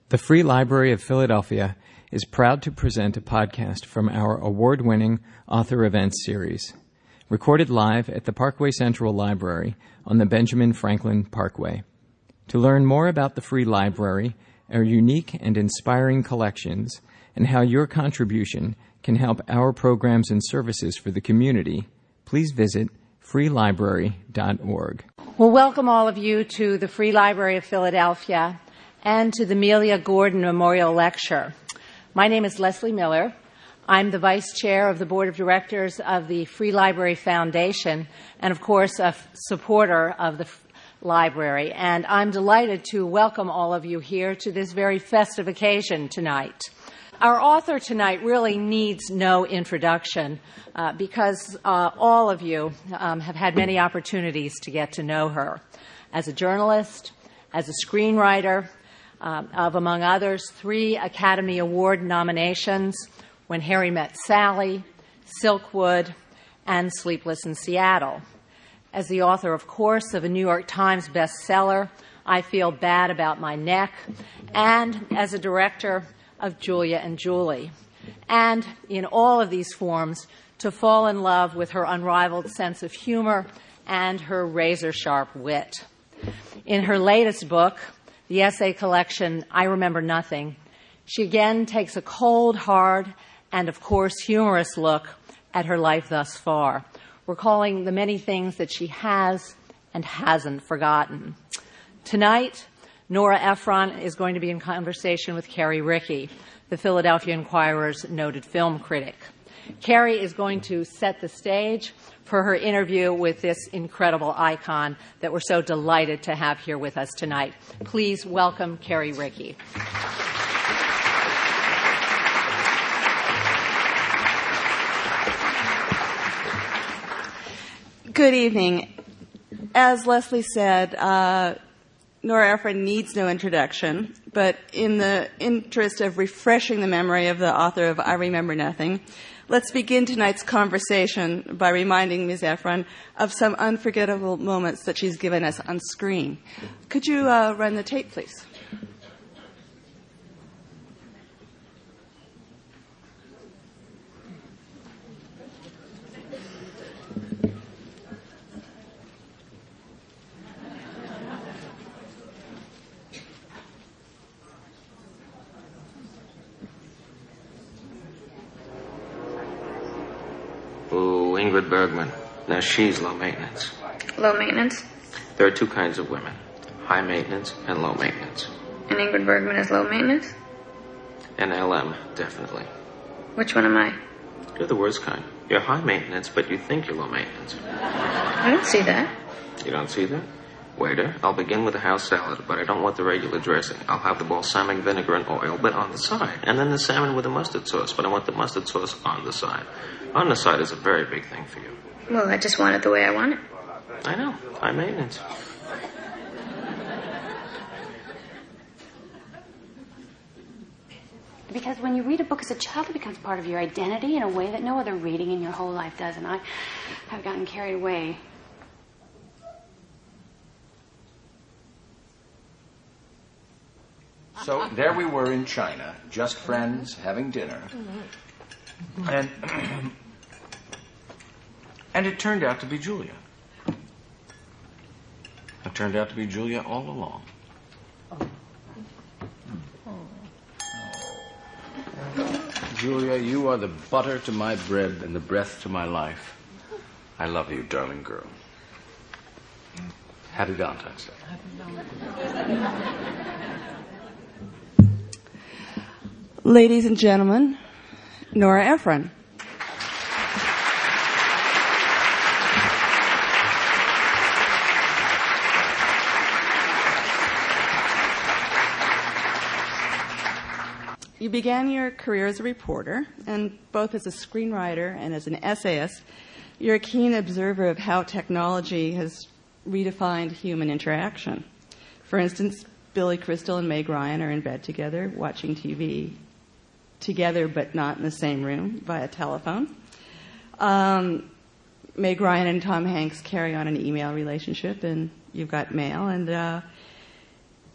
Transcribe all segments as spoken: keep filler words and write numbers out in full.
The Free Library of Philadelphia is proud to present a podcast from our award-winning Author Events series, recorded live at the Parkway Central Library on the Benjamin Franklin Parkway. To learn more about the Free Library, our unique and inspiring collections, and how your contribution can help our programs and services for the community, please visit free library dot org. Well, welcome all of you to the Free Library of Philadelphia and to the Melia Gordon Memorial Lecture. My name is Leslie Miller. I'm the Vice Chair of the Board of Directors of the Free Library Foundation and, of course, a f- supporter of the f- library. And I'm delighted to welcome all of you here to this very festive occasion tonight. Our author tonight really needs no introduction uh, because uh, all of you um, have had many opportunities to get to know her as a journalist, as a screenwriter, um, of, among others, three Academy Award nominations, When Harry Met Sally, Silkwood, and Sleepless in Seattle. As the author, of course, of a New York Times bestseller, I Feel Bad About My Neck, and as a director of Julia and Julie. And in all of these forms, to fall in love with her unrivaled sense of humor and her razor-sharp wit. In her latest book, the essay collection, I Remember Nothing, she again takes a cold, hard, and of course humorous look at her life thus far, recalling the many things that she has and hasn't forgotten. Tonight, Nora Ephron is going to be in conversation with Carrie Rickey, the Philadelphia Inquirer's noted film critic. Carrie is going to set the stage for her interview with this incredible icon that we're so delighted to have here with us tonight. Please welcome Carrie Rickey. Good evening. As Leslie said, uh, Nora Ephron needs no introduction, but in the interest of refreshing the memory of the author of I Remember Nothing, let's begin tonight's conversation by reminding Miz Ephron of some unforgettable moments that she's given us on screen. Could you uh, run the tape, please? Ingrid Bergman. Now, she's low maintenance. Low maintenance? There are two kinds of women, high maintenance and low maintenance. And Ingrid Bergman is low maintenance? And L M, definitely. Which one am I? You're the worst kind. You're high maintenance, but you think you're low maintenance. I don't see that. You don't see that? Waiter, I'll begin with the house salad, but I don't want the regular dressing. I'll have the balsamic vinegar and oil, but on the side. And then the salmon with the mustard sauce, but I want the mustard sauce on the side. On the side is a very big thing for you. Well, I just want it the way I want it. I know. High maintenance. Because when you read a book as a child, it becomes part of your identity in a way that no other reading in your whole life does. And I have gotten carried away. So there we were in China, just friends, having dinner. And and it turned out to be Julia. It turned out to be Julia all along. Julia, you are the butter to my bread and the breath to my life. I love you, darling girl. Happy Valentine's Day. Ladies and gentlemen, Nora Ephron. You began your career as a reporter, and both as a screenwriter and as an essayist, you're a keen observer of how technology has redefined human interaction. For instance, Billy Crystal and Meg Ryan are in bed together, watching T V together but not in the same room via telephone. Um, Meg Ryan and Tom Hanks carry on an email relationship, and you've got mail. And uh,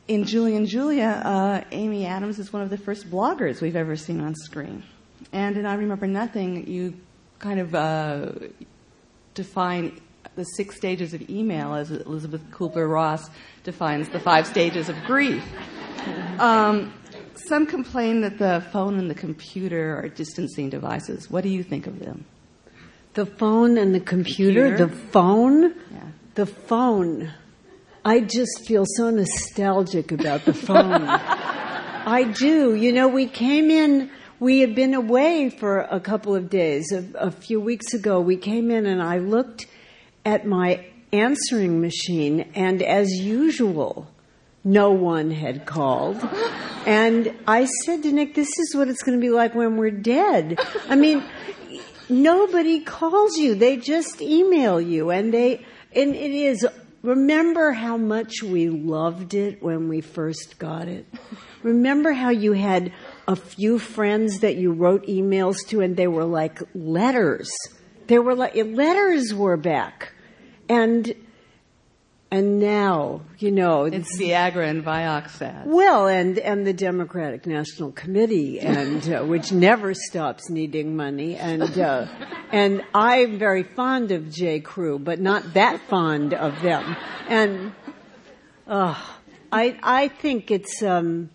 in Julie and Julia, uh, Amy Adams is one of the first bloggers we've ever seen on screen. And in I Remember Nothing, you kind of uh, define the six stages of email as Elizabeth Kubler-Ross defines the five stages of grief. Um, some complain that the phone and the computer are distancing devices. What do you think of them? The phone and the computer? Computer? The phone? Yeah. The phone. I just feel so nostalgic about the phone. I do. You know, we came in, we had been away for a couple of days. A, a few weeks ago, we came in and I looked at my answering machine, and as usual, no one had called. And I said to Nick, this is what it's going to be like when we're dead. I mean, nobody calls you. They just email you. And they, and it is, remember how much we loved it when we first got it? Remember how you had a few friends that you wrote emails to and they were like letters. They were like, letters were back. And, and now, you know. It's Viagra and Vioxx ads. Well, and, and the Democratic National Committee, and, uh, which never stops needing money. And, uh, and I'm very fond of J. Crew, but not that fond of them. And, uh, I, I think it's, um,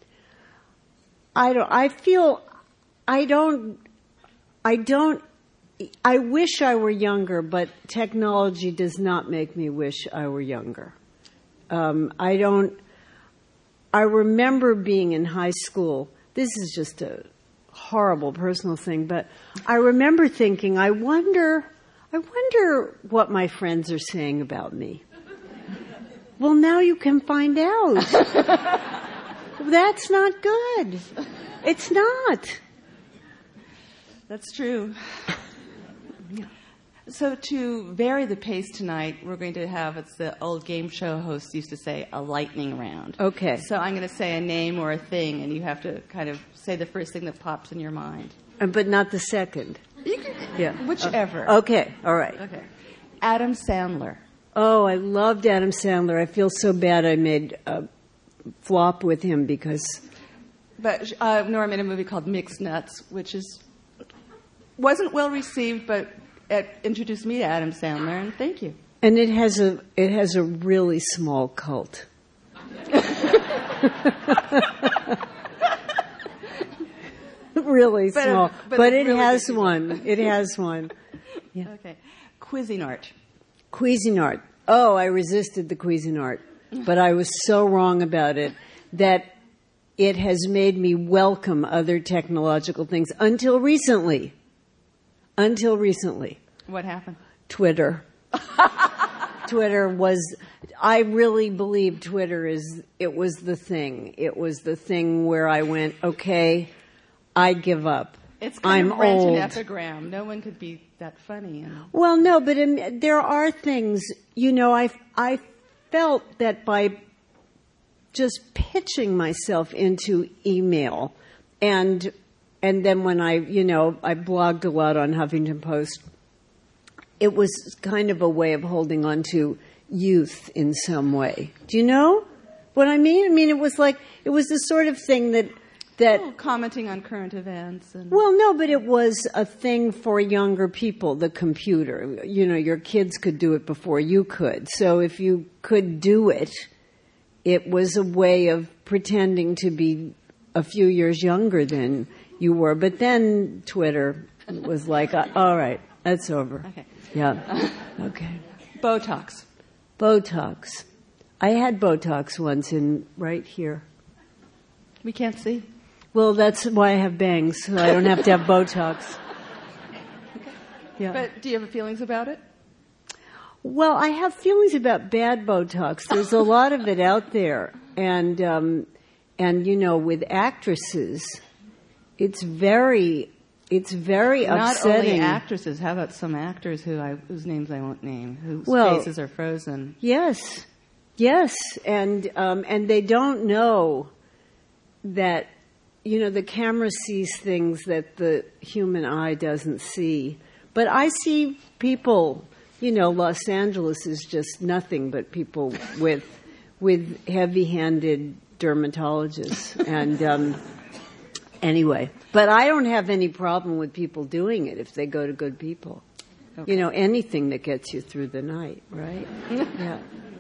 I don't, I feel, I don't, I don't, I wish I were younger, but technology does not make me wish I were younger. Um, I don't, I remember being in high school. This is just a horrible personal thing, but I remember thinking, I wonder, I wonder what my friends are saying about me. Well, now you can find out. That's not good. It's not. That's true. So to vary the pace tonight, we're going to have, it's the old game show hosts used to say, a lightning round. Okay. So I'm going to say a name or a thing, and you have to kind of say the first thing that pops in your mind. Uh, but not the second. You can, Yeah. whichever. Uh, okay, all right. Okay. Adam Sandler. Oh, I loved Adam Sandler. I feel so bad I made a flop with him because... But uh, Nora made a movie called Mixed Nuts, which is wasn't well received, but it introduced me to Adam Sandler, and thank you. And it has a it has a really small cult. Really But, small, uh, but, but it really has good one. It has one. Yeah. Okay. Cuisinart. Cuisinart. Oh, I resisted the Cuisinart, but I was so wrong about it that it has made me welcome other technological things until recently. Until recently. What happened? Twitter. Twitter was, I really believe Twitter is, it was the thing. It was the thing where I went, okay, I give up. It's kind I'm of rent old. an epigram. No one could be that funny. And... Well, no, but in, there are things, you know, I, I felt that by just pitching myself into email and and then when I, you know, I blogged a lot on Huffington Post, it was kind of a way of holding on to youth in some way. Do you know what I mean? I mean, it was like, it was the sort of thing that, that... Oh, commenting on current events. And... Well, no, but it was a thing for younger people, the computer. You know, your kids could do it before you could. So if you could do it, it was a way of pretending to be a few years younger than you were. But then Twitter was like, uh, all right, that's over. Okay. Yeah. Okay. Botox. Botox. I had Botox once in right here. We can't see. Well, that's why I have bangs, so I don't have to have Botox. Yeah. But do you have feelings about it? Well, I have feelings about bad Botox. There's a lot of it out there. And, um, and you know, with actresses, it's very, it's very Not upsetting. only actresses. How about some actors who I, whose names I won't name, whose Well, faces are frozen? Yes. Yes. And, um, and they don't know that, you know, the camera sees things that the human eye doesn't see. But I see people, you know, Los Angeles is just nothing but people with with heavy-handed dermatologists. And um, anyway, but I don't have any problem with people doing it if they go to good people. Okay. You know, anything that gets you through the night, right? Yeah.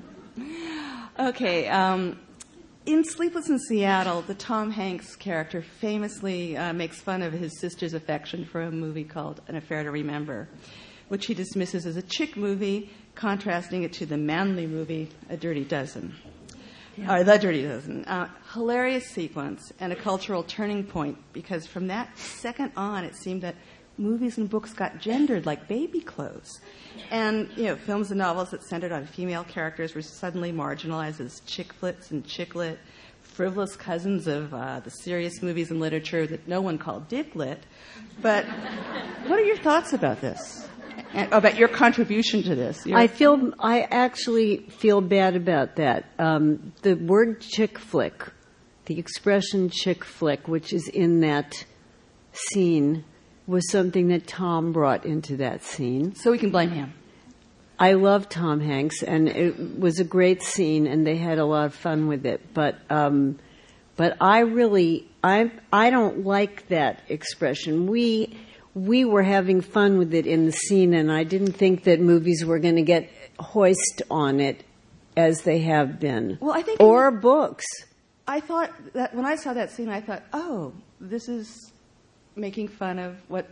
Okay. Um, in Sleepless in Seattle, the Tom Hanks character famously uh, makes fun of his sister's affection for a movie called An Affair to Remember, which he dismisses as a chick movie, contrasting it to the manly movie A Dirty Dozen. Yeah. Or The Dirty Dozen. Uh, hilarious sequence and a cultural turning point, because from that second on, it seemed that movies and books got gendered like baby clothes. And, you know, films and novels that centered on female characters were suddenly marginalized as chick flicks and chicklit, frivolous cousins of uh, the serious movies and literature that no one called dicklit. But what are your thoughts about this? And about your contribution to this? Your- I feel, I actually feel bad about that. Um, the word chick flick, the expression chick flick, which is in that scene, was something that Tom brought into that scene. So we can blame him. I love Tom Hanks, and it was a great scene, and they had a lot of fun with it. But, um, but I really, I, I don't like that expression. We, we were having fun with it in the scene, and I didn't think that movies were going to get hoist on it as they have been. Well, I think or books. I thought that when I saw that scene, I thought, oh, this is making fun of what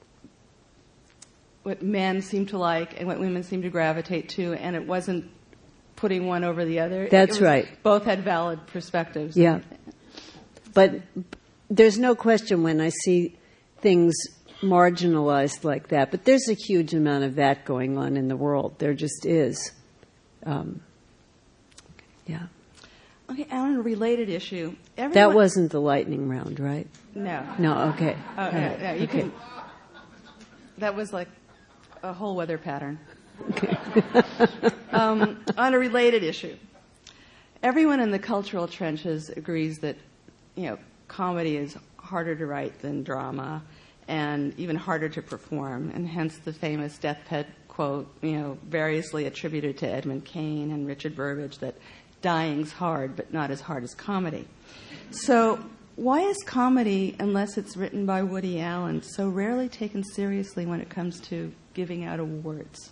what men seem to like and what women seem to gravitate to, and it wasn't putting one over the other. That's was, right. Both had valid perspectives. Yeah. But there's no question when I see things marginalized like that, but there's a huge amount of that going on in the world. There just is. Um, yeah. Okay, on a related issue. Everyone... That wasn't the lightning round, right? No. No, okay. Oh, right. yeah, yeah, you okay. can. That was like a whole weather pattern. Okay. um, on a related issue. Everyone in the cultural trenches agrees that, you know, comedy is harder to write than drama and even harder to perform, and hence the famous deathbed quote, you know, variously attributed to Edmund Cain and Richard Burbage, that dying's hard, but not as hard as comedy. So why is comedy, unless it's written by Woody Allen, so rarely taken seriously when it comes to giving out awards?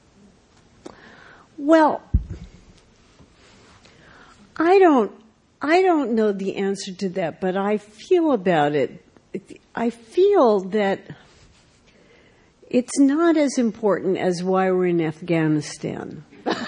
Well, I don't, I don't know the answer to that, but I feel about it. I feel that it's not as important as why we're in Afghanistan.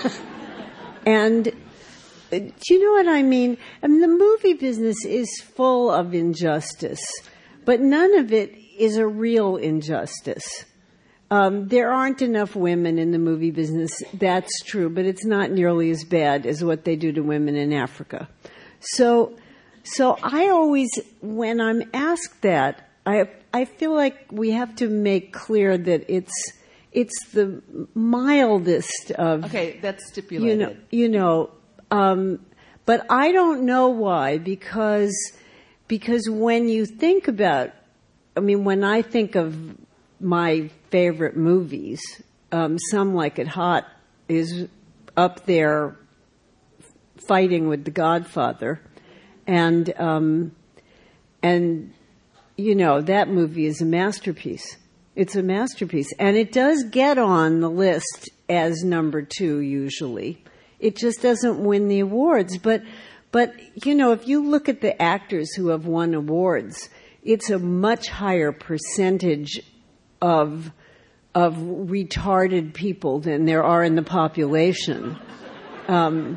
And do you know what I mean? I mean, the movie business is full of injustice, but none of it is a real injustice. Um, there aren't enough women in the movie business. That's true, but it's not nearly as bad as what they do to women in Africa. So, so I always, when I'm asked that, I I feel like we have to make clear that it's it's the mildest of. Okay, that's stipulated. You know, you know. Um, but I don't know why, because because when you think about, I mean, when I think of my favorite movies, um, Some Like It Hot is up there fighting with The Godfather, and um, and you know, that movie is a masterpiece. It's a masterpiece, and it does get on the list as number two usually. It just doesn't win the awards. But, but, you know, if you look at the actors who have won awards, it's a much higher percentage of, of retarded people than there are in the population. Um,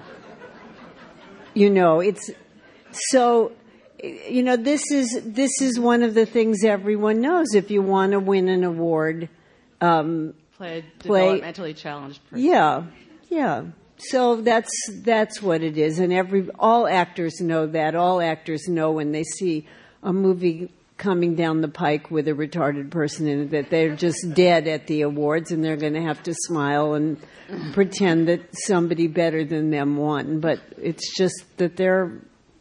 you know, it's, so, you know, this is, this is one of the things everyone knows. If you want to win an award, um, play a play, developmentally challenged person. Yeah, yeah. So that's that's what it is, and every all actors know that. All actors know when they see a movie coming down the pike with a retarded person in it that they're just dead at the awards, and they're going to have to smile and pretend that somebody better than them won. But it's just that they're,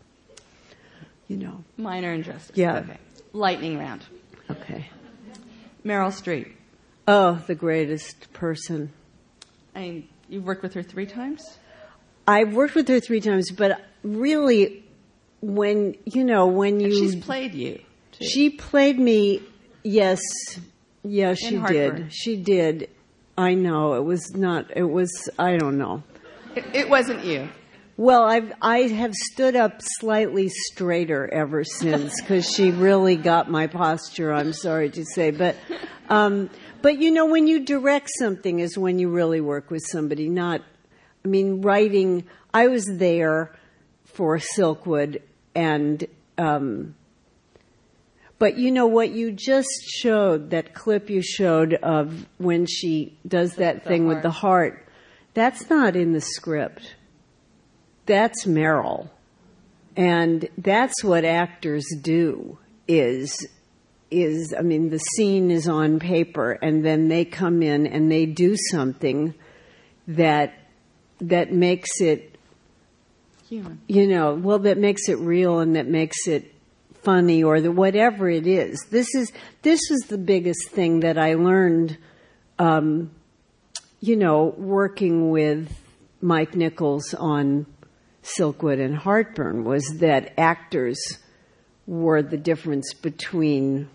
you know, minor injustice. Yeah. Okay. Lightning round. Okay. Meryl Streep. Oh, the greatest person. I mean, you've worked with her three times? I've worked with her three times, but really, when, you know, when you... And she's played you, too. She played me, yes, yes, she In did. Heartburn. She did. I know, it was not, it was, I don't know. It, it wasn't you. Well, I've, I have stood up slightly straighter ever since, because she really got my posture, I'm sorry to say. But, um, but you know, when you direct something is when you really work with somebody, not, I mean, writing, I was there for Silkwood, and, um, but you know what you just showed, that clip you showed of when she does that The thing heart. with the heart, that's not in the script. That's Meryl. And that's what actors do is, is, I mean, the scene is on paper and then they come in and they do something that, that makes it, Human. you know, well, that makes it real and that makes it funny or the, whatever it is. This is, this was the biggest thing that I learned, um, you know, working with Mike Nichols on Silkwood and Heartburn, was that actors were the difference between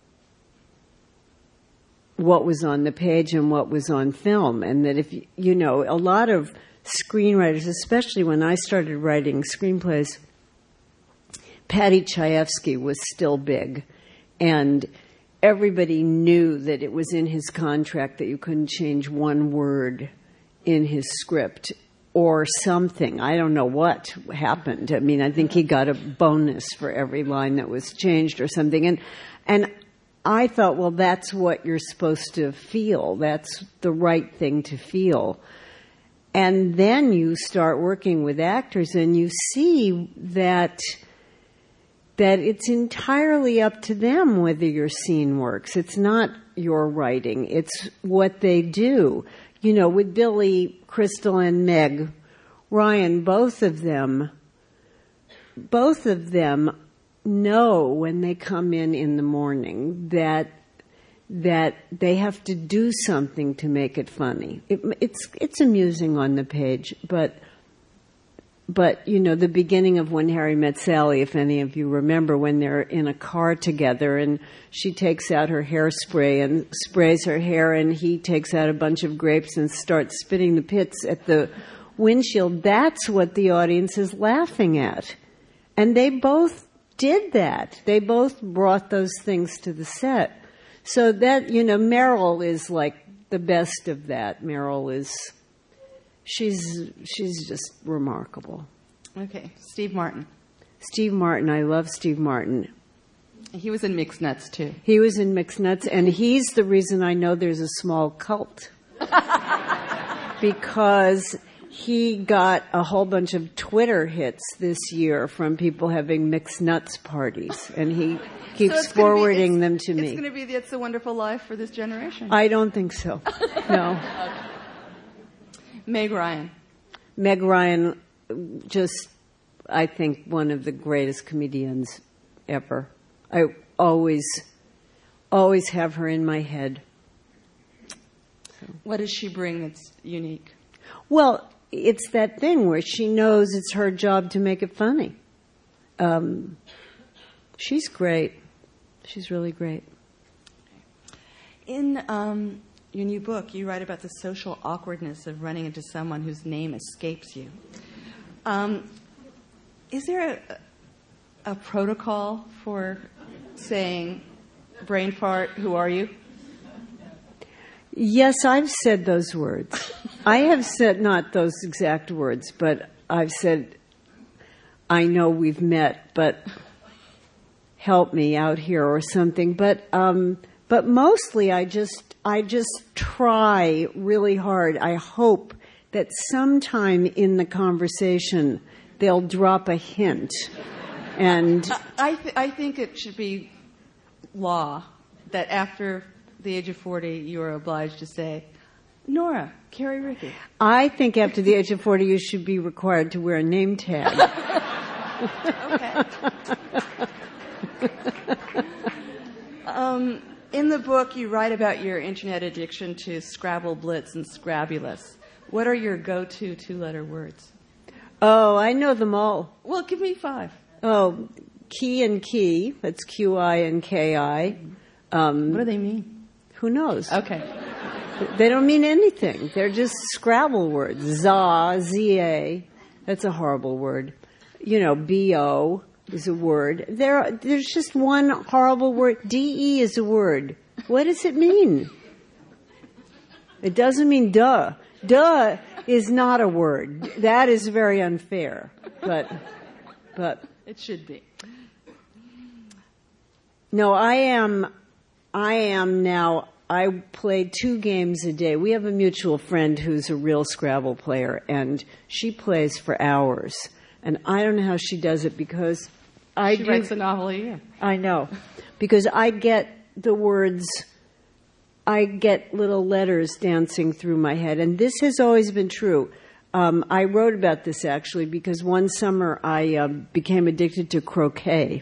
what was on the page and what was on film. And that if, you know, a lot of screenwriters, especially when I started writing screenplays, Paddy Chayefsky was still big. And everybody knew that it was in his contract that you couldn't change one word in his script or something. I don't know what happened. I mean, I think he got a bonus for every line that was changed or something. And, and I thought, well, that's what you're supposed to feel. That's the right thing to feel. And then you start working with actors and you see that that it's entirely up to them whether your scene works. It's not your writing. It's what they do. You know, with Billy, Crystal, and Meg Ryan, both of them, both of them know when they come in in the morning that that they have to do something to make it funny. It, it's it's amusing on the page, but but you know, the beginning of When Harry Met Sally, if any of you remember, when they're in a car together and she takes out her hairspray and sprays her hair and he takes out a bunch of grapes and starts spitting the pits at the windshield, that's what the audience is laughing at. And they both did that. They both brought those things to the set. So that, you know, Meryl is like the best of that. Meryl is, she's, she's just remarkable. Okay, Steve Martin. Steve Martin, I love Steve Martin. He was in Mixed Nuts, too. He was in Mixed Nuts, and he's the reason I know there's a small cult. Because he got a whole bunch of Twitter hits this year from people having Mixed Nuts parties, and he keeps So it's forwarding be, them to me. It's going to be the It's a Wonderful Life for this generation. I don't think so. No. Meg Ryan. Meg Ryan, just, I think, one of the greatest comedians ever. I always, always have her in my head. So. What does she bring that's unique? Well, it's that thing where she knows it's her job to make it funny. Um, she's great. She's really great. In um, your new book, you write about the social awkwardness of running into someone whose name escapes you. Um, is there a, a protocol for saying, brain fart, who are you? Yes, I've said those words. I have said not those exact words, but I've said, I know we've met, but help me out here or something. But um, but mostly I just I just try really hard. I hope that sometime in the conversation they'll drop a hint. And I th- I think it should be law that after the age of forty, you are obliged to say, Nora, Carrie Rickey. I think after the age of forty, you should be required to wear a name tag. Okay. um, in the book, you write about your internet addiction to Scrabble, Blitz, and Scrabulous. What are your go-to two-letter words? Oh, I know them all. Well, give me five. Oh, key and key. That's Q I and K I. Um, what do they mean? Who knows? Okay. They don't mean anything. They're just Scrabble words. Za, Z A. That's a horrible word. You know, B O is a word. There, there's just one horrible word. D E is a word. What does it mean? It doesn't mean duh. Duh is not a word. That is very unfair. But, but. It should be. No, I am, I am now, I play two games a day. We have a mutual friend who's a real Scrabble player, and she plays for hours. And I don't know how she does it because I she do, writes a novel a year. I know. Because I get the words, I get little letters dancing through my head. And this has always been true. Um, I wrote about this, actually, because one summer I uh, became addicted to croquet.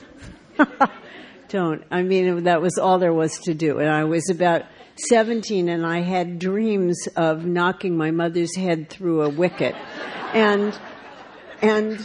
Don't. I mean, that was all there was to do. And I was about seventeen, and I had dreams of knocking my mother's head through a wicket. And, and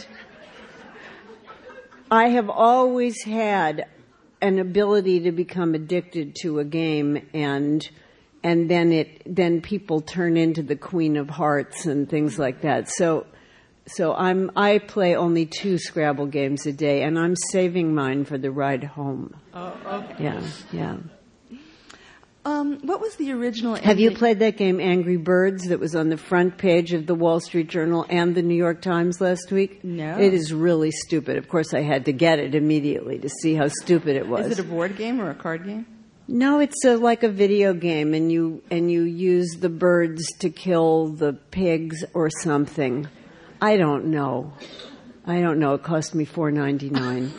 I have always had an ability to become addicted to a game, and and then it then people turn into the Queen of Hearts and things like that. So so I'm I play only two Scrabble games a day, and I'm saving mine for the ride home. Oh, okay. Yeah, yeah. Um, what was the original ending? Have you played that game Angry Birds that was on the front page of the Wall Street Journal and the New York Times last week? No. It is really stupid. Of course, I had to get it immediately to see how stupid it was. Is it a board game or a card game? No, it's a, like a video game, and you and you use the birds to kill the pigs or something. I don't know. I don't know. It cost me four ninety-nine.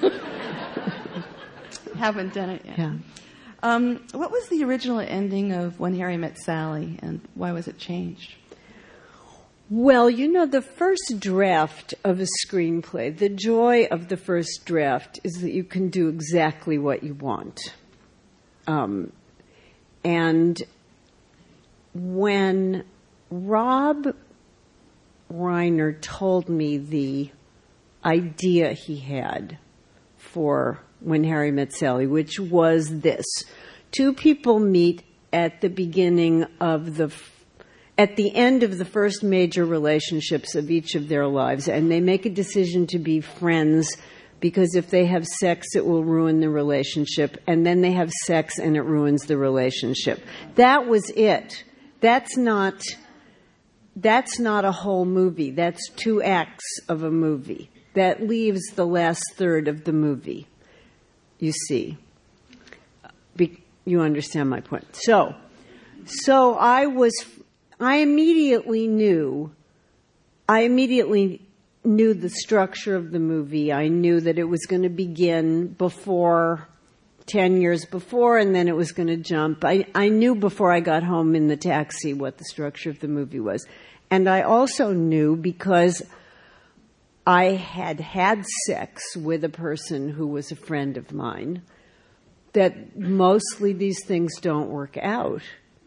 Haven't done it yet. Yeah. Um, what was the original ending of When Harry Met Sally, and why was it changed? Well, you know, the first draft of a screenplay, the joy of the first draft is that you can do exactly what you want. Um, and when Rob Reiner told me the idea he had for When Harry Met Sally, which was this. Two people meet at the beginning of the, at the end of the first major relationships of each of their lives, and they make a decision to be friends because if they have sex, it will ruin the relationship, and then they have sex and it ruins the relationship. That was it. That's not, that's not a whole movie. That's two acts of a movie. That leaves the last third of the movie. You see, Be- you understand my point. So, so I was, I immediately knew, I immediately knew the structure of the movie. I knew that it was going to begin before, ten years before, and then it was going to jump. I, I knew before I got home in the taxi what the structure of the movie was. And I also knew because I had had sex with a person who was a friend of mine, that mostly these things don't work out.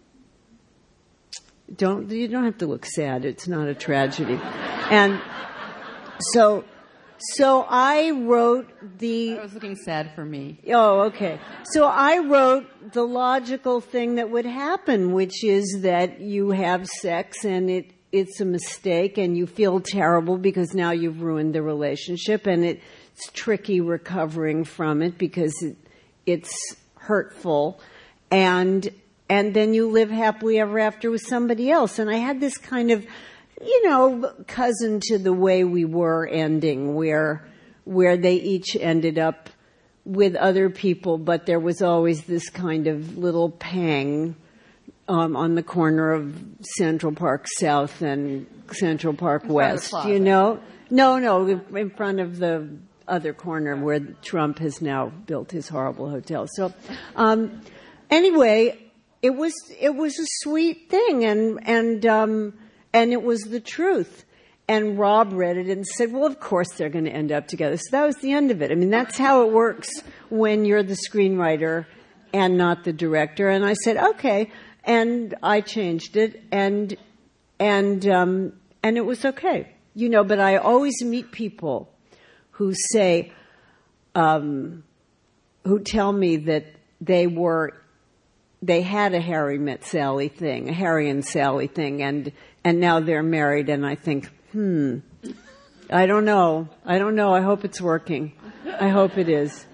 Don't, you don't have to look sad. It's not a tragedy. And so, so I wrote the... I was looking sad for me. Oh, okay. So I wrote the logical thing that would happen, which is that you have sex and it it's a mistake and you feel terrible because now you've ruined the relationship, and it's tricky recovering from it because it, it's hurtful, and and then you live happily ever after with somebody else. And I had this kind of, you know, cousin to The Way We Were ending where where they each ended up with other people, but there was always this kind of little pang Um, on the corner of Central Park South and Central Park West, you know? No, no, in front of the other corner where Trump has now built his horrible hotel. So, um, anyway, it was it was a sweet thing, and and um, and it was the truth. And Rob read it and said, "Well, of course they're going to end up together." So that was the end of it. I mean, that's how it works when you're the screenwriter and not the director. And I said, "Okay." And I changed it, and and um, and it was okay. you know, but I always meet people who say, um, who tell me that they were, they had a Harry met Sally thing, a Harry and Sally thing, and, and now they're married, and I think, hmm, I don't know. I don't know. I hope it's working. I hope it is.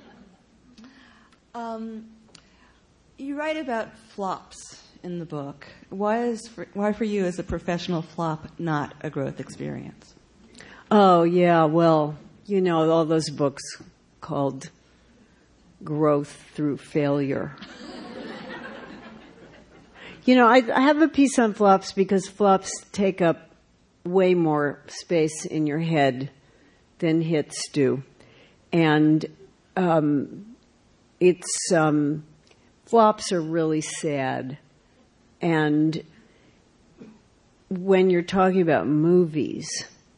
Um, you write about flops in the book. Why is for, why for you is a professional flop not a growth experience? Oh, yeah, well, you know, all those books called Growth Through Failure. You know, I, I have a piece on flops because flops take up way more space in your head than hits do. And um, it's, um, flops are really sad. And when you're talking about movies,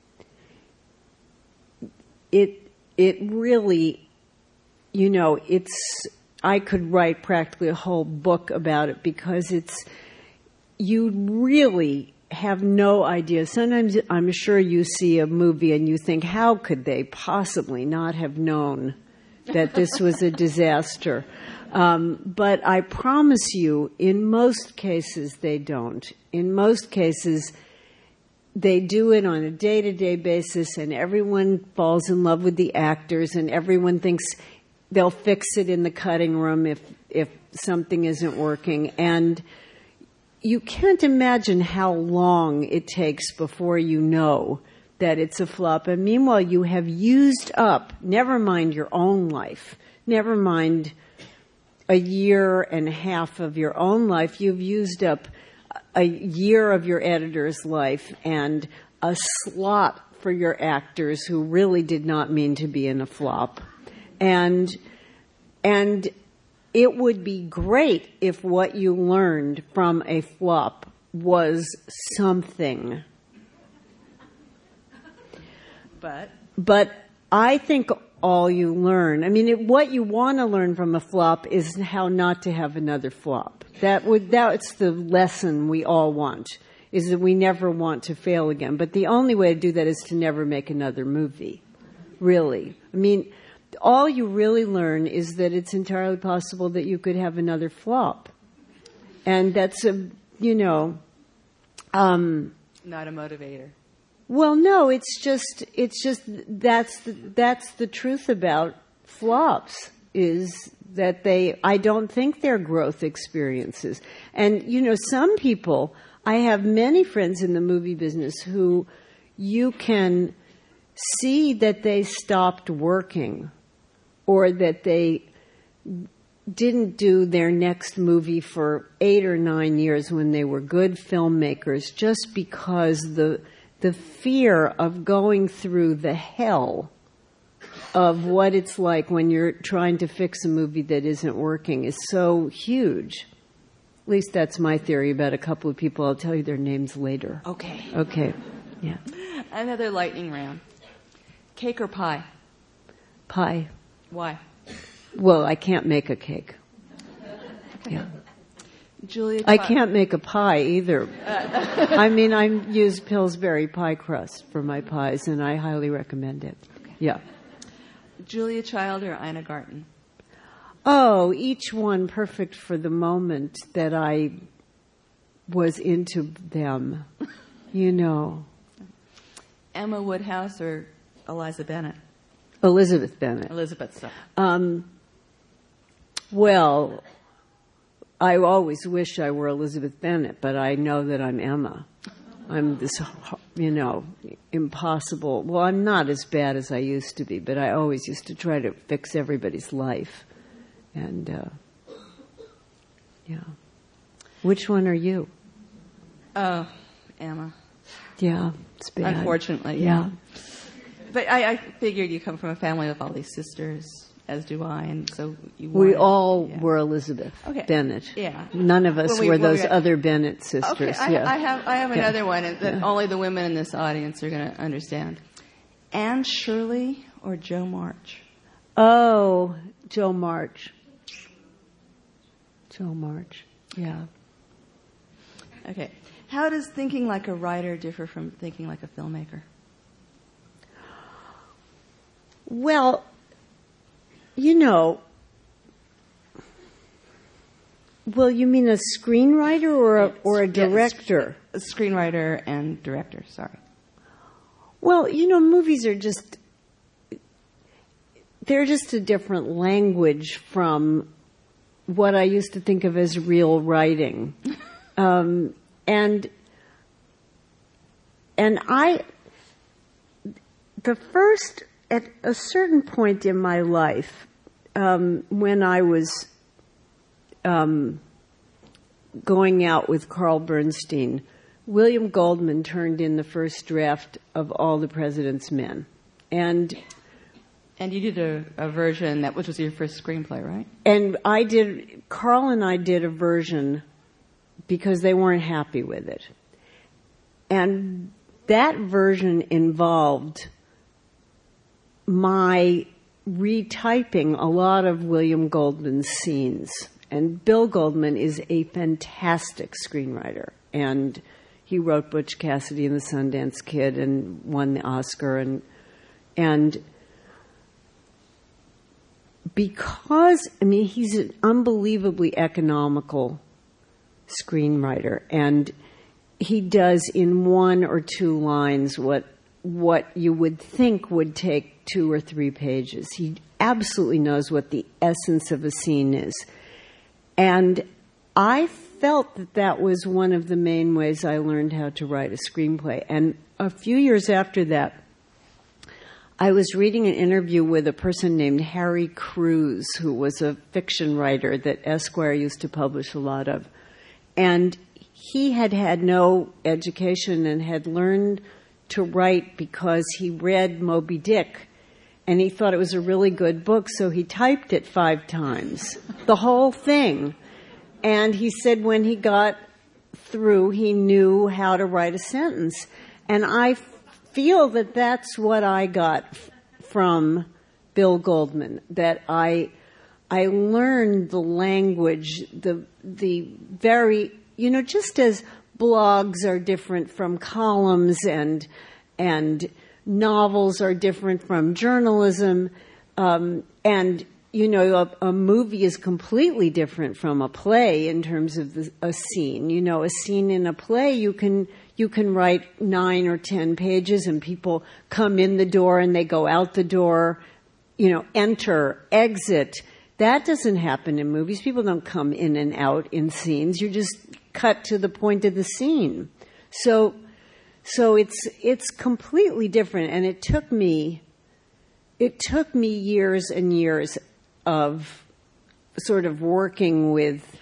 it it really, you know, it's, I could write practically a whole book about it because it's, you really have no idea. Sometimes I'm sure you see a movie and you think, how could they possibly not have known that this was a disaster? Um, but I promise you, in most cases, they don't. In most cases, they do it on a day-to-day basis, and everyone falls in love with the actors, and everyone thinks they'll fix it in the cutting room if if something isn't working. And you can't imagine how long it takes before you know that it's a flop. And meanwhile, you have used up, never mind your own life, never mind a year and a half of your own life, you've used up a year of your editor's life and a slot for your actors who really did not mean to be in a flop. And, and it would be great if what you learned from a flop was something. But? But I think all you learn, I mean, it, what you want to learn from a flop is how not to have another flop. That would, that's the lesson we all want, is that we never want to fail again. But the only way to do that is to never make another movie. Really. I mean, all you really learn is that it's entirely possible that you could have another flop. And that's a, you know, um, not a motivator. Well, no, it's just, it's just, that's the, that's the truth about flops, is that they, I don't think they're growth experiences. And, you know, some people, I have many friends in the movie business who you can see that they stopped working or that they didn't do their next movie for eight or nine years when they were good filmmakers just because the, the fear of going through the hell of what it's like when you're trying to fix a movie that isn't working is so huge. At least that's my theory about a couple of people. I'll tell you their names later. Okay. Okay. Yeah. Another lightning round. Cake or pie? Pie. Why? Well, I can't make a cake. Yeah. Julia, I can't make a pie either. I mean, I use Pillsbury pie crust for my pies, and I highly recommend it. Okay. Yeah. Julia Child or Ina Garten? Oh, each one perfect for the moment that I was into them, you know. Emma Woodhouse or Eliza Bennett? Elizabeth Bennett. Elizabeth, so. Um, well, I always wish I were Elizabeth Bennett, but I know that I'm Emma. I'm this, you know, impossible. Well, I'm not as bad as I used to be, but I always used to try to fix everybody's life. And, uh, yeah. Which one are you? Oh, Emma. Yeah, it's bad. Unfortunately, yeah. yeah. But I, I figured you come from a family with all these sisters, as do I, and so you We wanted, all yeah. were Elizabeth okay. Bennett. Yeah. None of us When we- were when those we got- other Bennett sisters. Okay, I, yeah. I have I have Yeah. another one that Yeah. only the women in this audience are going to understand. Anne Shirley or Jo March? Oh, Jo March. Jo March. Yeah. Okay. How does thinking like a writer differ from thinking like a filmmaker? Well, you know, well, you mean a screenwriter or a, or a director? A screenwriter and director, sorry. Well, you know, movies are just, they're just a different language from what I used to think of as real writing. um, and, and I, the first, at a certain point in my life, um, when I was um, going out with Carl Bernstein, William Goldman turned in the first draft of All the President's Men. And and you did a, a version that which was your first screenplay, right? And I did, Carl and I did a version because they weren't happy with it. And that version involved my retyping a lot of William Goldman's scenes. And Bill Goldman is a fantastic screenwriter. And he wrote Butch Cassidy and the Sundance Kid and won the Oscar. And, and because, I mean, he's an unbelievably economical screenwriter. And he does in one or two lines what what you would think would take two or three pages. He absolutely knows what the essence of a scene is. And I felt that that was one of the main ways I learned how to write a screenplay. And a few years after that, I was reading an interview with a person named Harry Crews, who was a fiction writer that Esquire used to publish a lot of. And he had had no education and had learned to write because he read Moby Dick, and he thought it was a really good book, so he typed it five times, the whole thing. And he said when he got through, he knew how to write a sentence. And I feel that that's what I got f- from Bill Goldman, that I I learned the language, the the very, you know, just as blogs are different from columns and and novels are different from journalism, um, and you know a, a movie is completely different from a play in terms of the, a scene. You know, a scene in a play you can you can write nine or ten pages, and people come in the door and they go out the door. You know, enter, exit. That doesn't happen in movies. People don't come in and out in scenes. You just cut to the point of the scene. So, so it's, it's completely different. And it took me, it took me years and years of sort of working with,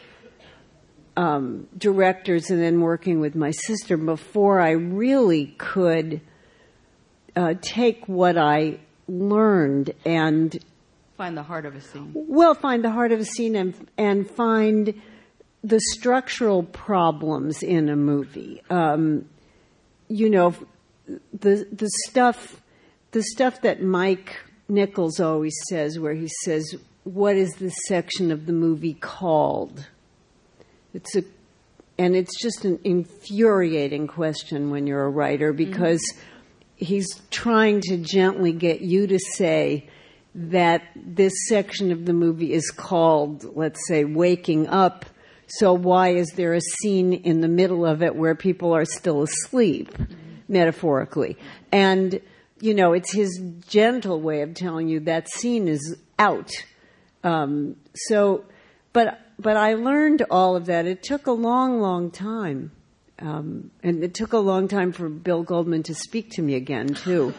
um, directors and then working with my sister before I really could, uh, take what I learned and find the heart of a scene. Well, find the heart of a scene and, and find the structural problems in a movie. Um, you know, the the stuff the stuff that Mike Nichols always says, where he says, "What is this section of the movie called?" It's a and it's just an infuriating question when you're a writer, because mm-hmm. he's trying to gently get you to say that this section of the movie is called, let's say, Waking Up. So why is there a scene in the middle of it where people are still asleep, mm-hmm. metaphorically? And, you know, it's his gentle way of telling you that scene is out. Um, so, but, but I learned all of that. It took a long, long time. Um, and it took a long time for Bill Goldman to speak to me again, too.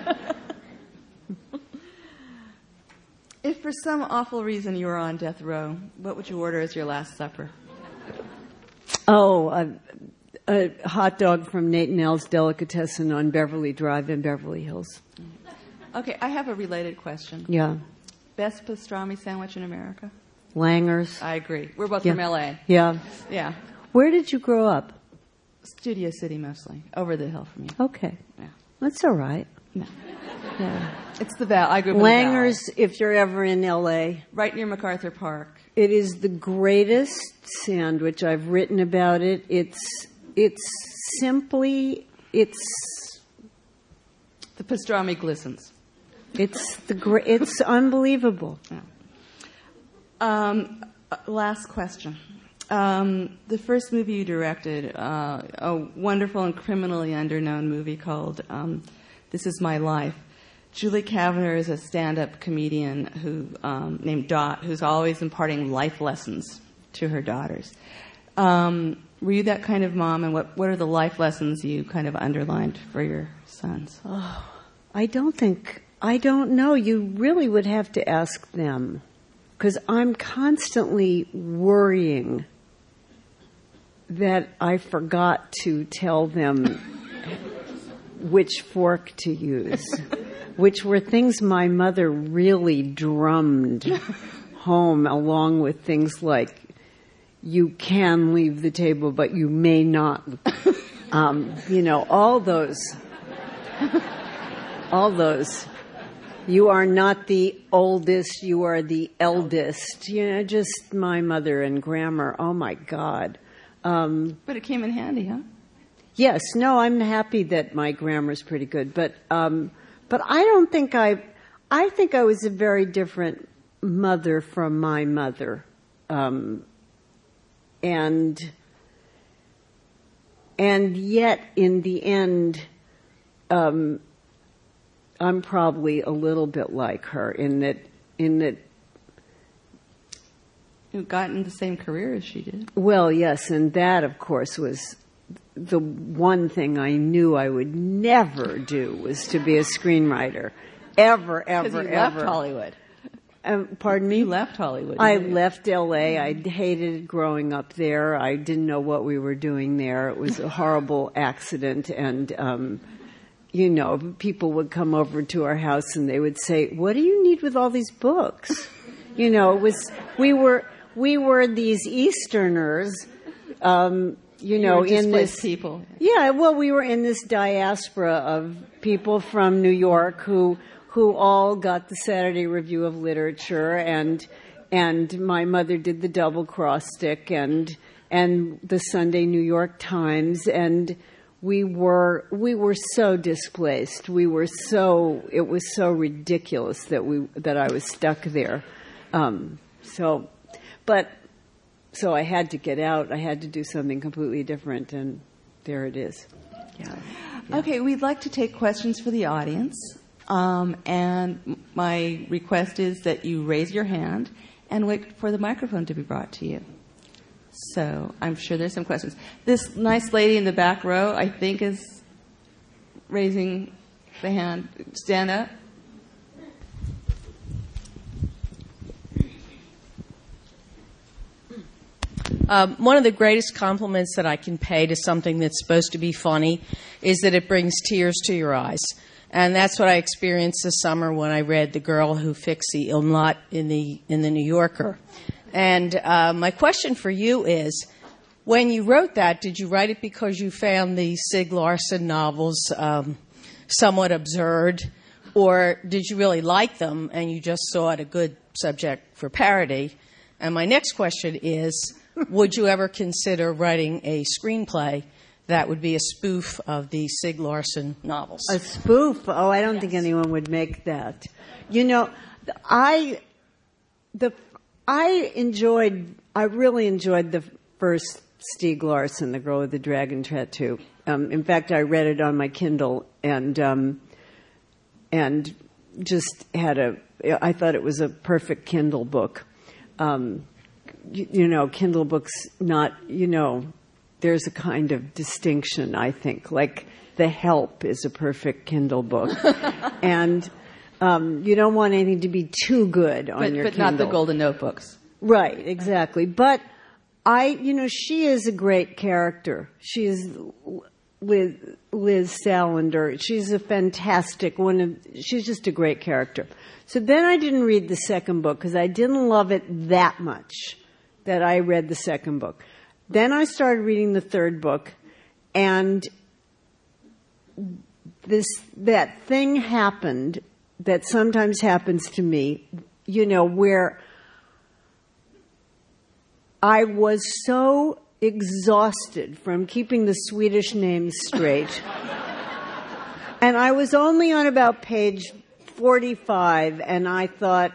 If for some awful reason you were on death row, what would you order as your last supper? Oh, a, a hot dog from Nate and Al's Delicatessen on Beverly Drive in Beverly Hills. Okay, I have a related question. Yeah. Best pastrami sandwich in America? Langer's. I agree. We're both yeah. from L A. Yeah. Yeah. Where did you grow up? Studio City, mostly. Over the hill from you. Okay. Yeah. That's all right. No. Yeah. It's the Val. I grew up in Langer's, the Valley. if you're ever in L A. Right near MacArthur Park. It is the greatest sandwich. I've written about it. It's it's simply, it's... The pastrami glistens. It's the gr- it's unbelievable. Yeah. Um, last question. Um, the first movie you directed, uh, a wonderful and criminally underknown movie called um, This Is My Life. Julie Kavner is a stand-up comedian who um, named Dot, who's always imparting life lessons to her daughters. Um, were you that kind of mom, and what, what are the life lessons you kind of underlined for your sons? Oh, I don't think, I don't know. You really would have to ask them, because I'm constantly worrying that I forgot to tell them which fork to use, which were things my mother really drummed home, along with things like, you can leave the table, but you may not. Um, you know, all those, all those. You are not the oldest, you are the eldest. You know, just my mother and grammar. Oh, my God. Um, but it came in handy, huh? Yes. No, I'm happy that my grammar's pretty good. But um, but I don't think I... I think I was a very different mother from my mother. Um, and... And yet, in the end... Um, I'm probably a little bit like her in that, in that. You got in the same career as she did. Well, yes, and that, of course, was the one thing I knew I would never do, was to be a screenwriter, ever, ever, Because you ever. left Hollywood. Um, pardon me? You left Hollywood. I left L A. I hated growing up there. I didn't know what we were doing there. It was a horrible accident, and. Um, You know, people would come over to our house and they would say, "What do you need with all these books?" You know, it was we were we were these Easterners, um, you know, you were in this people. Yeah, well, we were in this diaspora of people from New York who who all got the Saturday Review of Literature, and and my mother did the Double Cross Stick and and the Sunday New York Times, and. We were we were so displaced. We were so it was so ridiculous that we that I was stuck there. Um, so, but so I had to get out. I had to do something completely different, and there it is. Yeah. yeah. Okay, we'd like to take questions for the audience, um, and my request is that you raise your hand and wait for the microphone to be brought to you. So I'm sure there's some questions. This nice lady in the back row, I think, is raising the hand. Stand up. Um, one of the greatest compliments that I can pay to something that's supposed to be funny is that it brings tears to your eyes. And that's what I experienced this summer when I read The Girl Who Fixed the Umlaut in the in the New Yorker. And uh, my question for you is, when you wrote that, did you write it because you found the Stieg Larsson novels um, somewhat absurd, or did you really like them and you just saw it a good subject for parody? And my next question is, would you ever consider writing a screenplay that would be a spoof of the Stieg Larsson novels? A spoof? Oh, I don't yes. think anyone would make that. You know, I the I enjoyed. I really enjoyed the first Stieg Larsson, The Girl with the Dragon Tattoo. Um, in fact, I read it on my Kindle and um, and just had a. I thought it was a perfect Kindle book. Um, you, you know, Kindle books, not, you know, there's a kind of distinction, I think. Like, The Help is a perfect Kindle book. and um, you don't want anything to be too good on but, your but Kindle. But not the Golden Notebooks. Right, exactly. But I, you know, she is a great character. She is Liz, Liz Salander. She's a fantastic one. Of, she's just a great character. So then I didn't read the second book because I didn't love it that much that I read the second book. Then I started reading the third book, and this that thing happened that sometimes happens to me, you know, where I was so exhausted from keeping the Swedish names straight. And I was only on about page forty-five, and I thought,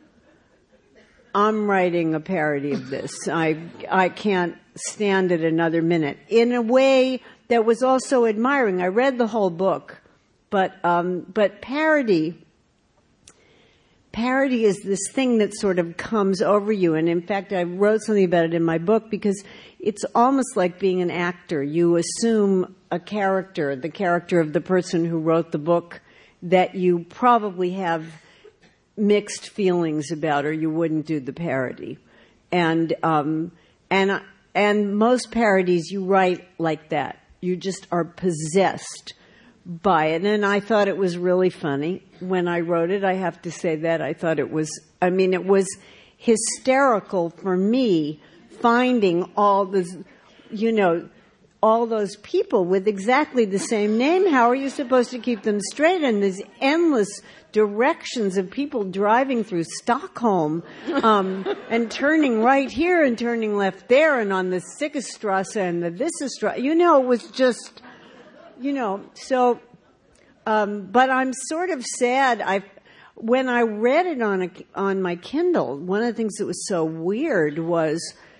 I'm writing a parody of this. I I can't stand it another minute. In a way that was also admiring. I read the whole book, but um, but parody. Parody is this thing that sort of comes over you. And in fact, I wrote something about it in my book because it's almost like being an actor. You assume a character, the character of the person who wrote the book, that you probably have mixed feelings about, or you wouldn't do the parody. And, um, and, and most parodies you write like that. You just are possessed by it. And I thought it was really funny. When I wrote it, I have to say that I thought it was, I mean, it was hysterical for me finding all this, you know, all those people with exactly the same name. How are you supposed to keep them straight? And these endless directions of people driving through Stockholm, um, and turning right here and turning left there, and on the Sickestrasse and the Vissestrasse. You know, it was just, you know, so, um, but I'm sort of sad. I, when I read it on a, on my Kindle, one of the things that was so weird was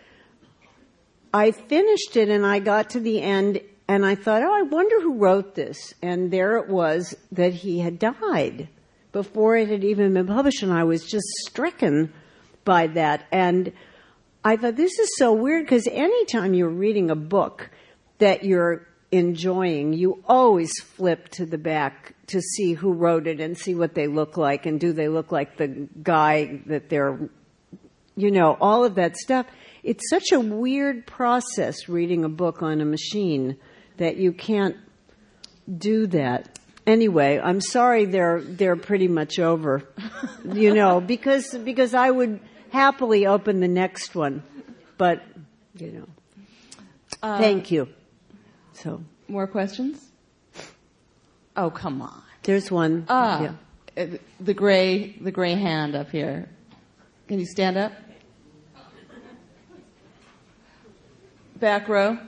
I finished it and I got to the end and I thought, oh, I wonder who wrote this. And there it was that he had died before it had even been published, and I was just stricken by that. And I thought, this is so weird, because anytime you're reading a book that you're enjoying, you always flip to the back to see who wrote it and see what they look like, and do they look like the guy that they're, you know, all of that stuff. It's such a weird process reading a book on a machine that you can't do that. Anyway, I'm sorry they're they're pretty much over, you know, because because I would happily open the next one, but you know, uh, thank you. So more questions? Oh, come on. There's one. Ah, yeah. the gray the gray hand up here. Can you stand up? Back row.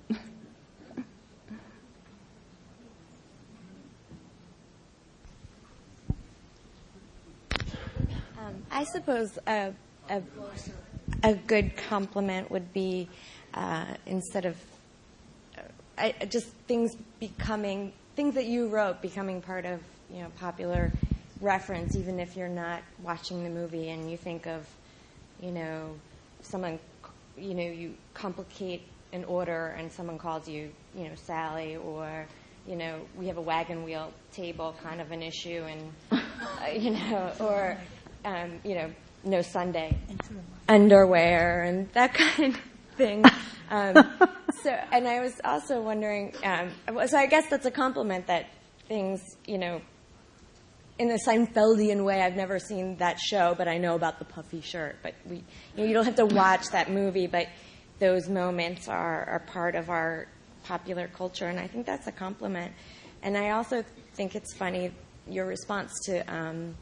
I suppose a, a, a good compliment would be uh, instead of uh, I, just things becoming, things that you wrote becoming part of, you know, popular reference, even if you're not watching the movie and you think of, you know, someone, you know, you complicate an order and someone calls you, you know, Sally, or, you know, we have a wagon wheel table kind of an issue, and, uh, you know, or... Um, you know, no Sunday underwear and that kind of thing. Um, so, and I was also wondering, um, so I guess that's a compliment that things, you know, in a Seinfeldian way, I've never seen that show, but I know about the puffy shirt. But we, you know, you don't have to watch that movie, but those moments are, are part of our popular culture, and I think that's a compliment. And I also think it's funny, your response to um,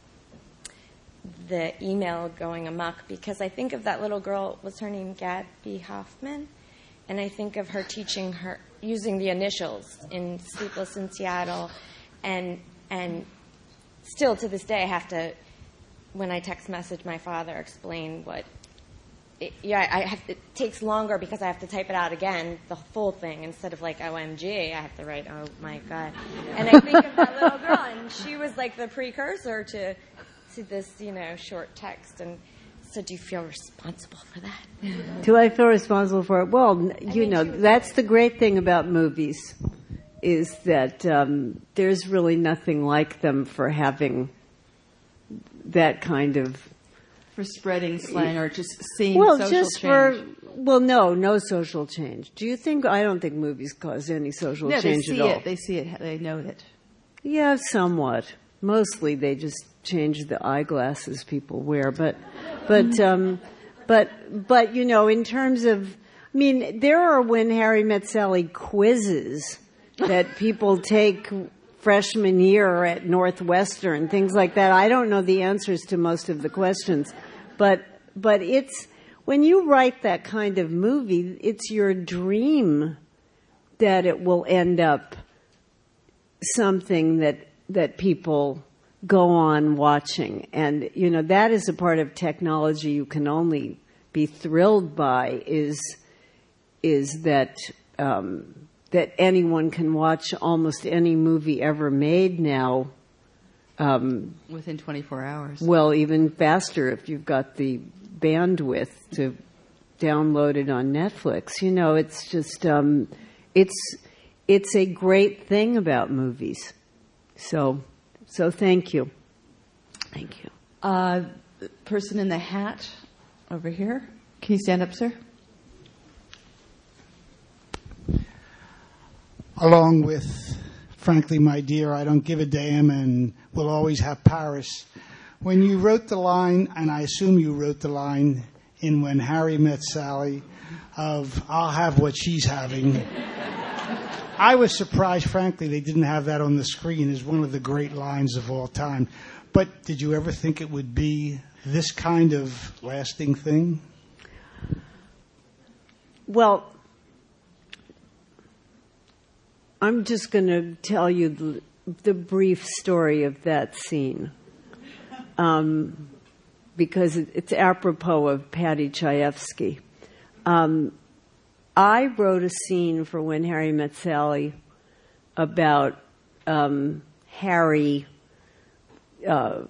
the email going amok, because I think of that little girl, was her name Gabby Hoffman? And I think of her teaching her, using the initials in Sleepless in Seattle, and and still to this day I have to, when I text message my father, explain what, it, yeah, I have to, it takes longer because I have to type it out again, the full thing, instead of like O M G, I have to write, oh my God. And I think of that little girl, and she was like the precursor to to this, you know, short text. And so do you feel responsible for that? Do I feel responsible for it? Well, you I mean, know, that's the great thing about movies, is that um, there's really nothing like them for having that kind of... For spreading slang or just seeing well, social just change? For, well, no, no social change. Do you think... I don't think movies cause any social no, change at all. It, they see it. They know it. Yeah, somewhat. Mostly they just change the eyeglasses people wear, but, but, um, but, but, you know, in terms of, I mean, there are When Harry Met Sally quizzes that people take freshman year at Northwestern, things like that. I don't know the answers to most of the questions, but, but it's, when you write that kind of movie, it's your dream that it will end up something that, that people go on watching. And, you know, that is a part of technology you can only be thrilled by, is is that um, that anyone can watch almost any movie ever made now. Um, Within twenty-four hours. Well, even faster if you've got the bandwidth to download it on Netflix. You know, it's just, um, it's it's a great thing about movies. So, so thank you. Thank you. Uh, the person in the hat over here. Can you stand up, sir? Along with, frankly, my dear, I don't give a damn and will always have Paris. When you wrote the line, and I assume you wrote the line in When Harry Met Sally of I'll have what she's having, I was surprised, frankly, they didn't have that on the screen as one of the great lines of all time. But did you ever think it would be this kind of lasting thing? Well, I'm just going to tell you the, the brief story of that scene, um, because it, it's apropos of Paddy Chayefsky. Um, I wrote a scene for When Harry Met Sally about um, Harry uh,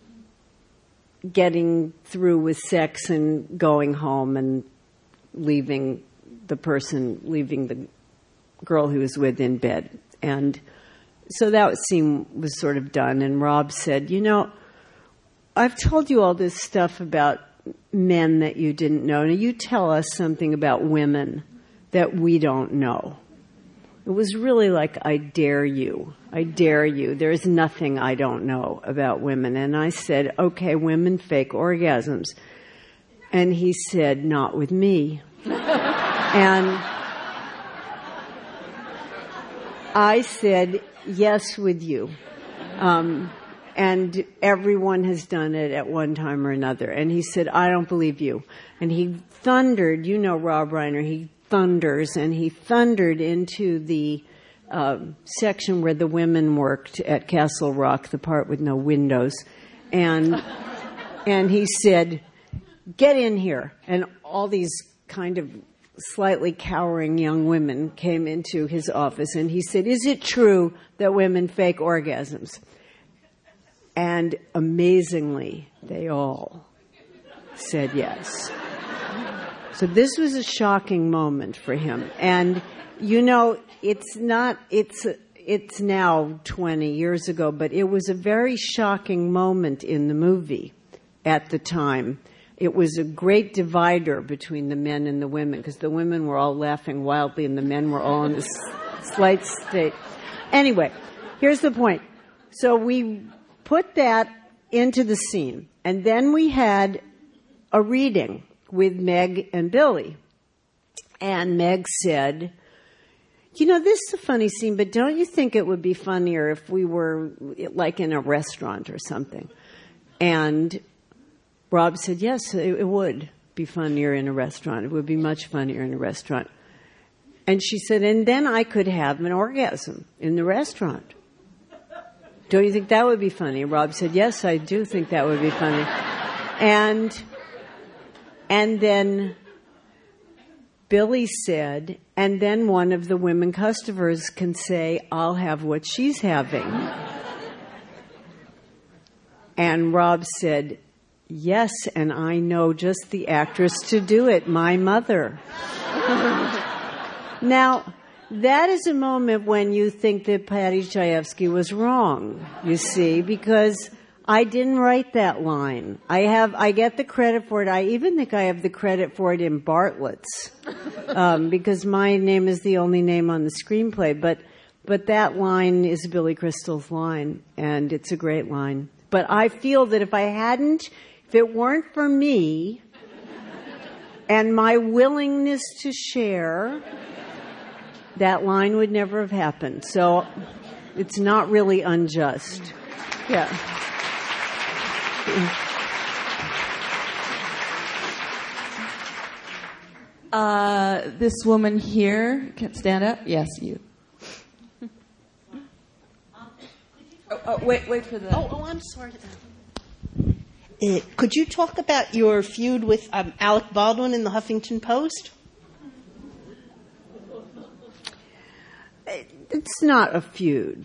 getting through with sex and going home and leaving the person, leaving the girl he was with in bed. And so that scene was sort of done, and Rob said, you know, I've told you all this stuff about men that you didn't know. Now you tell us something about women that we don't know. It was really like, I dare you. I dare you. There's nothing I don't know about women. And I said, okay, women fake orgasms. And he said, not with me. And I said, yes, with you. Um, and everyone has done it at one time or another. And he said, I don't believe you. And he thundered, you know Rob Reiner, he thunders, and he thundered into the uh, section where the women worked at Castle Rock, the part with no windows. And and he said, get in here. And all these kind of slightly cowering young women came into his office, and he said, is it true that women fake orgasms? And amazingly, they all said yes. So this was a shocking moment for him. And, you know, it's not, it's, it's now twenty years ago, but it was a very shocking moment in the movie at the time. It was a great divider between the men and the women, because the women were all laughing wildly and the men were all in this slight state. Anyway, here's the point. So we put that into the scene, and then we had a reading with Meg and Billy. And Meg said, you know, this is a funny scene, but don't you think it would be funnier if we were like in a restaurant or something? And Rob said, yes, it would be funnier in a restaurant. It would be much funnier in a restaurant. And she said, and then I could have an orgasm in the restaurant. Don't you think that would be funny? Rob said, yes, I do think that would be funny. And, and then Billy said, and then one of the women customers can say, I'll have what she's having. And Rob said, yes, and I know just the actress to do it, my mother. Now, that is a moment when you think that Paddy Chayefsky was wrong, you see, because I didn't write that line. I have, I get the credit for it. I even think I have the credit for it in Bartlett's, um, because my name is the only name on the screenplay. But, but that line is Billy Crystal's line, and it's a great line. But I feel that if I hadn't, if it weren't for me and my willingness to share, that line would never have happened. So it's not really unjust. Yeah. Uh, this woman here can stand up. Yes, you. Oh, Oh, wait, wait for the... Oh, oh, I'm sorry. Uh, could you talk about your feud with um, Alec Baldwin in the Huffington Post? It's not a feud.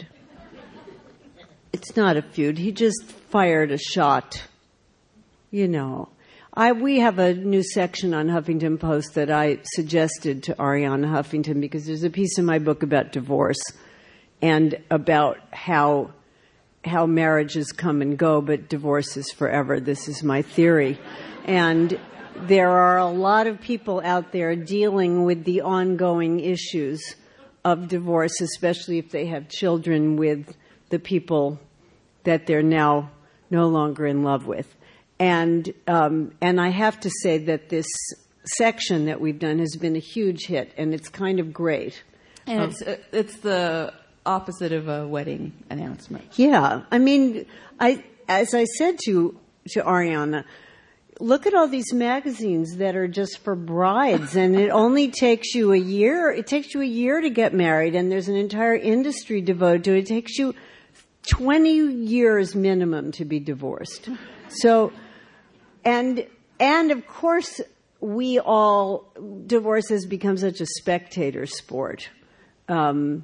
It's not a feud. He just fired a shot. You know, I we have a new section on Huffington Post that I suggested to Arianna Huffington because there's a piece in my book about divorce and about how how marriages come and go, but divorce is forever. This is my theory. And there are a lot of people out there dealing with the ongoing issues of divorce, especially if they have children with the people that they're now no longer in love with. And um, and I have to say that this section that we've done has been a huge hit, and it's kind of great. And um, it's uh, it's the opposite of a wedding announcement. Yeah, I mean, I as I said to to Arianna, look at all these magazines that are just for brides, and it only takes you a year. It takes you a year to get married, and there's an entire industry devoted to it. It takes you twenty years minimum to be divorced. So, and and of course, we all divorce has become such a spectator sport. Um,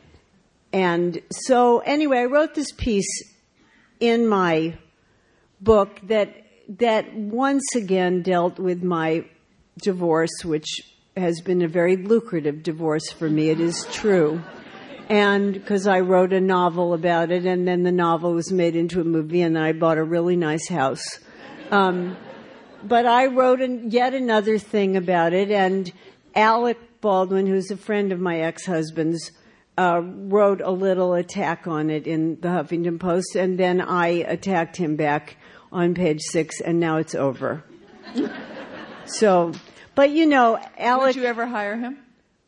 and so, anyway, I wrote this piece in my book that. that once again dealt with my divorce, which has been a very lucrative divorce for me. It is true. And because I wrote a novel about it, and then the novel was made into a movie, and I bought a really nice house. Um, but I wrote an, yet another thing about it, and Alec Baldwin, who's a friend of my ex-husband's, uh, wrote a little attack on it in the Huffington Post, and then I attacked him back on page six, and now it's over. So, but you know, Alec... Would you ever hire him?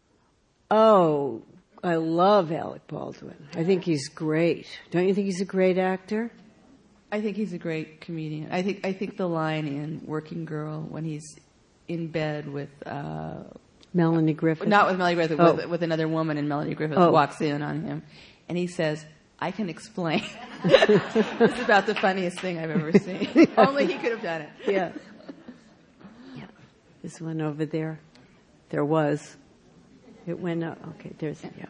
Oh, I love Alec Baldwin. I think he's great. Don't you think he's a great actor? I think he's a great comedian. I think I think the line in Working Girl when he's in bed with... Uh, Melanie Griffith? Not with Melanie Griffith, oh. with, with another woman, and Melanie Griffith oh. walks in on him, and he says... I can explain. It's about the funniest thing I've ever seen. Yeah. Only he could have done it. Yeah. Yeah. There's one over there. There was. It went up. Okay, there's, yeah.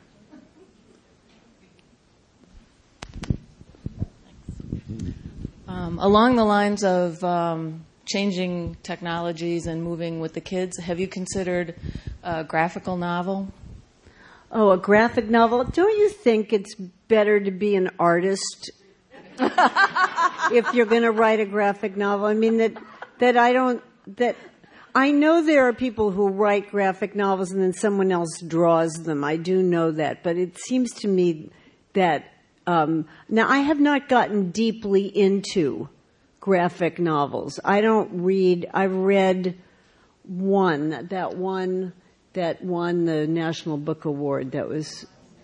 Um, along the lines of um, changing technologies and moving with the kids, have you considered a graphical novel? Oh, a graphic novel. Don't you think it's better to be an artist if you're going to write a graphic novel? I mean, that, that I don't, that I know there are people who write graphic novels and then someone else draws them. I do know that. But it seems to me that, um, now I have not gotten deeply into graphic novels. I don't read, I've read one, that one, that won the National Book Award. That was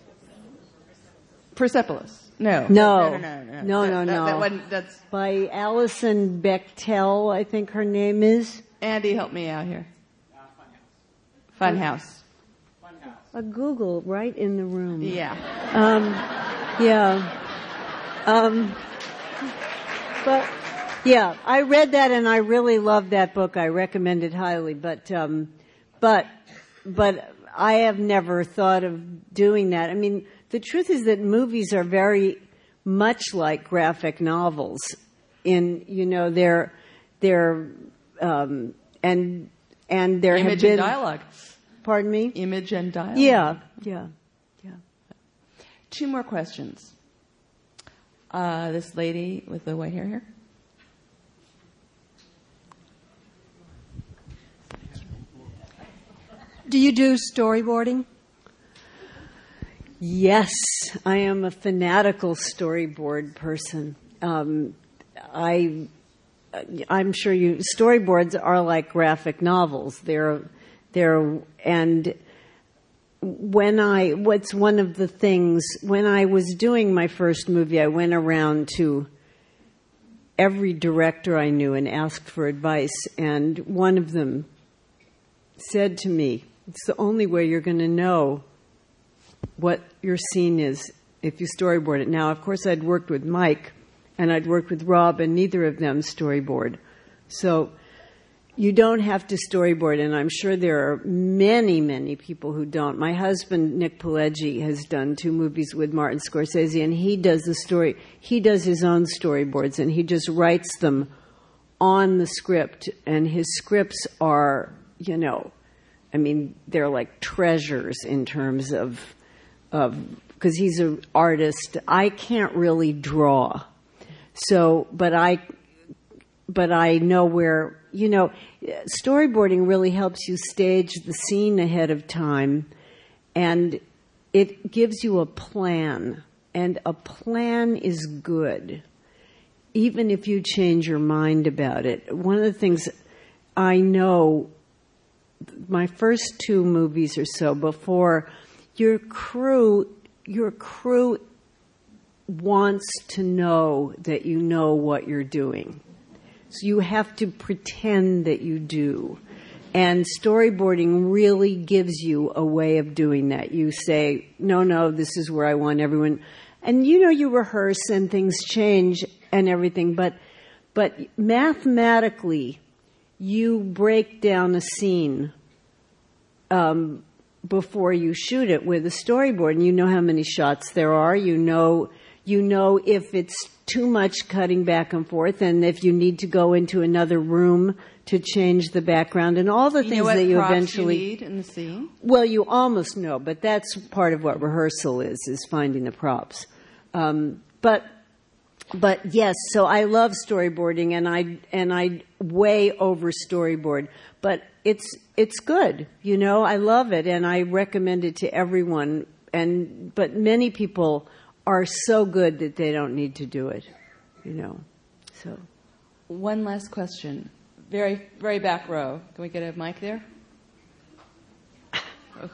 Persepolis. No. No. No, no, no. No, no, that, no. That, no. that one, that's... By Alison Bechtel, I think her name is. Andy, help me out here. Uh, Funhouse. Funhouse. A Google right in the room. Yeah. Um, yeah. Um, but, yeah, I read that and I really loved that book. I recommend it highly. But, um, but... But I have never thought of doing that. I mean, the truth is that movies are very much like graphic novels. In you know, they're they're um, and and there image have been and dialogue. Pardon me. Image and dialogue. Yeah, yeah, yeah. Two more questions. Uh, this lady with the white hair here. Do you do storyboarding? Yes, I am a fanatical storyboard person. Um, I, I'm sure you storyboards are like graphic novels. They're, they're, and when I, what's one of the things when I was doing my first movie, I went around to every director I knew and asked for advice, and one of them said to me, "It's the only way you're going to know what your scene is if you storyboard it. Now, of course, I'd worked with Mike and I'd worked with Rob, and neither of them storyboard. So you don't have to storyboard, and I'm sure there are many, many people who don't. My husband, Nick Pileggi, has done two movies with Martin Scorsese, and he does the story. He does his own storyboards, and he just writes them on the script, and his scripts are, you know, I mean, they're like treasures in terms of, of because he's an artist. I can't really draw, so, but I, but I know where, you know, storyboarding really helps you stage the scene ahead of time, and it gives you a plan, and a plan is good, even if you change your mind about it. One of the things I know, my first two movies or so before, your crew, your crew wants to know that you know what you're doing. So you have to pretend that you do. And storyboarding really gives you a way of doing that. You say, no, no, this is where I want everyone. And you know, you rehearse and things change and everything, but but mathematically, you break down a scene um, before you shoot it with a storyboard, and you know how many shots there are. You know, you know if it's too much cutting back and forth, and if you need to go into another room to change the background, and all the you things know what that you props eventually you need in the scene. Well, you almost know, but that's part of what rehearsal is: is finding the props. Um, but. But yes, so I love storyboarding, and I and I way over storyboard. But it's it's good, you know. I love it, and I recommend it to everyone. And but many people are so good that they don't need to do it, you know. So, one last question, very very back row. Can we get a mic there? Oh.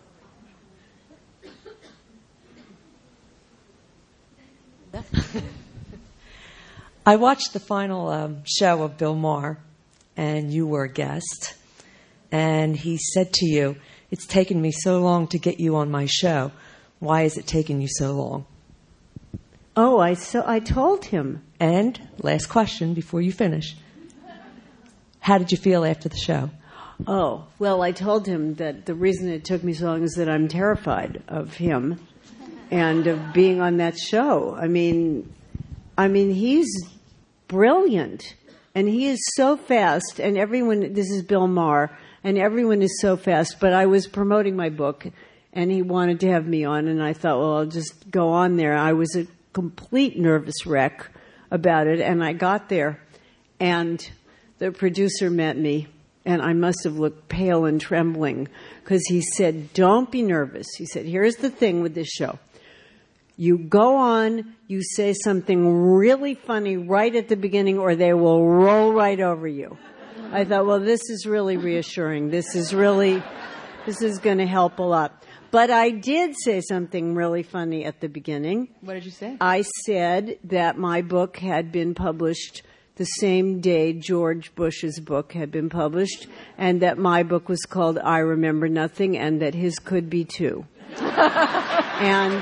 I watched the final um, show of Bill Maher, and you were a guest, and he said to you, "It's taken me so long to get you on my show. Why is it taking you so long?" Oh, I so I told him. And last question before you finish. How did you feel after the show? Oh, well, I told him that the reason it took me so long is that I'm terrified of him and of being on that show. I mean, I mean, he's brilliant, and he is so fast, and everyone, this is Bill Maher, and everyone is so fast, but I was promoting my book, and he wanted to have me on, and I thought, well, I'll just go on there. I was a complete nervous wreck about it, and I got there, and the producer met me, and I must have looked pale and trembling, because he said, don't be nervous. He said, here's the thing with this show. You go on, you say something really funny right at the beginning, or they will roll right over you. I thought, well, this is really reassuring. This is really, this is going to help a lot. But I did say something really funny at the beginning. What did you say? I said that my book had been published the same day George Bush's book had been published, and that my book was called I Remember Nothing, and that his could be too. And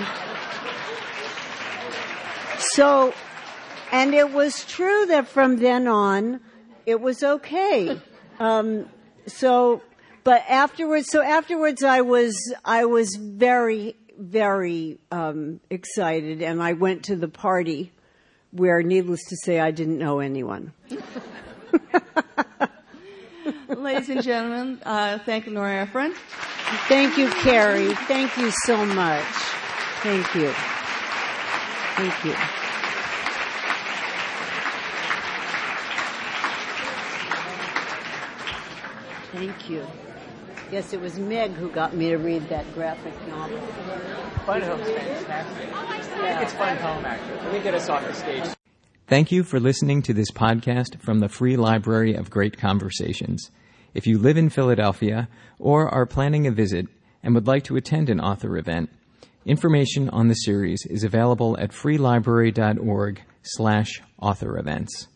so, and it was true that from then on, it was okay. Um, so, but afterwards, so afterwards, I was I was very very um, excited, and I went to the party, where, needless to say, I didn't know anyone. Ladies and gentlemen, uh, thank you, Nora Ephron. Thank you, Carrie. Thank you so much. Thank you. Thank you. Thank you. Yes, it was Meg who got me to read that graphic novel. Fun Home's fantastic. Yeah. It's Fun Home, actually. Let me get us off the stage. Thank you for listening to this podcast from the Free Library of Great Conversations. If you live in Philadelphia or are planning a visit and would like to attend an author event, information on the series is available at freelibrary.org slash author events.